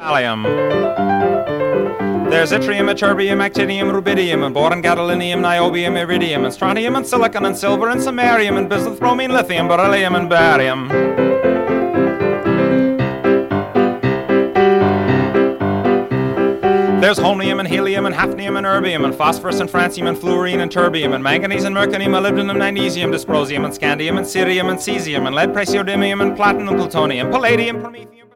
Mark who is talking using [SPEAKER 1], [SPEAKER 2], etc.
[SPEAKER 1] Thallium. There's yttrium, ytterbium, actinium, rubidium, and boron, gadolinium, niobium, iridium, and strontium, and silicon, and silver, and samarium, and bismuth, bromine, lithium, beryllium, and barium. There's holmium and helium and hafnium and erbium and phosphorus and francium and fluorine and terbium and manganese and mercurium, molybdenum, magnesium, dysprosium and scandium and cerium and cesium and lead, praseodymium and platinum, plutonium, palladium, promethium.